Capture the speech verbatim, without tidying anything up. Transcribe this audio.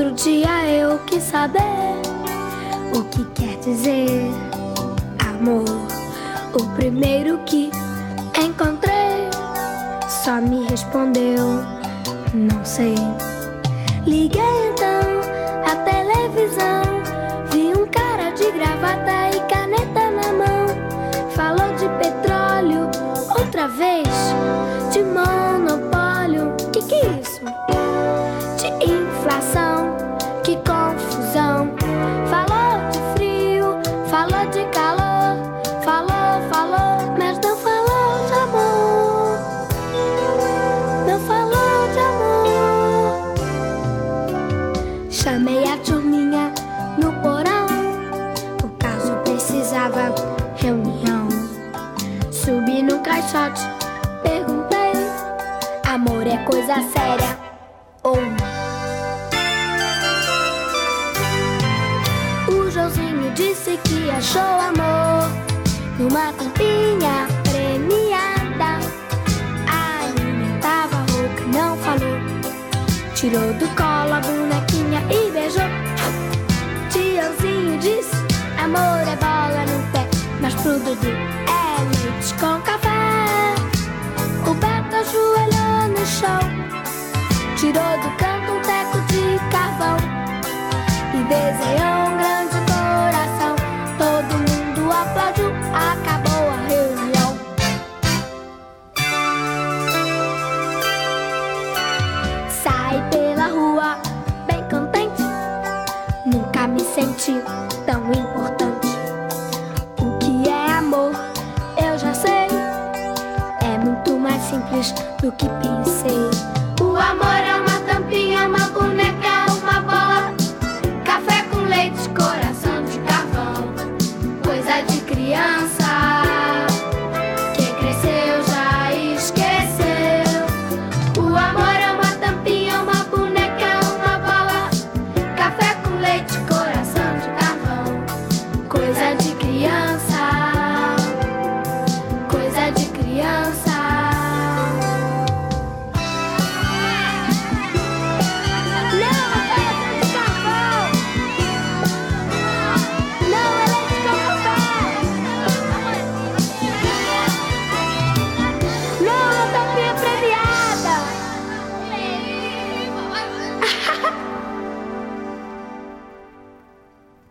Outro dia eu quis saber o que quer dizer amor. O primeiro que encontrei só me respondeu, não sei. Liguei então a televisão, vi um cara de gravata e caneta na mão. Falou de petróleo, outra vez de monopólio. Que que é isso? De inflação, que confusão. Falou de frio, falou de calor. Falou, falou, mas não falou de amor. Não falou de amor. Chamei a turminha no porão, o caso precisava reunião. Subi no caixote, perguntei, amor é coisa séria ou não? O Joãozinho disse que achou amor numa tampinha premiada. A Aninha tava rouca, não falou. Tirou do colo a bonequinha e beijou. Tiãozinho disse, amor é bola no pé, mas pro Dudu é leite com café. O Beto ajoelhou no chão, tirou do colo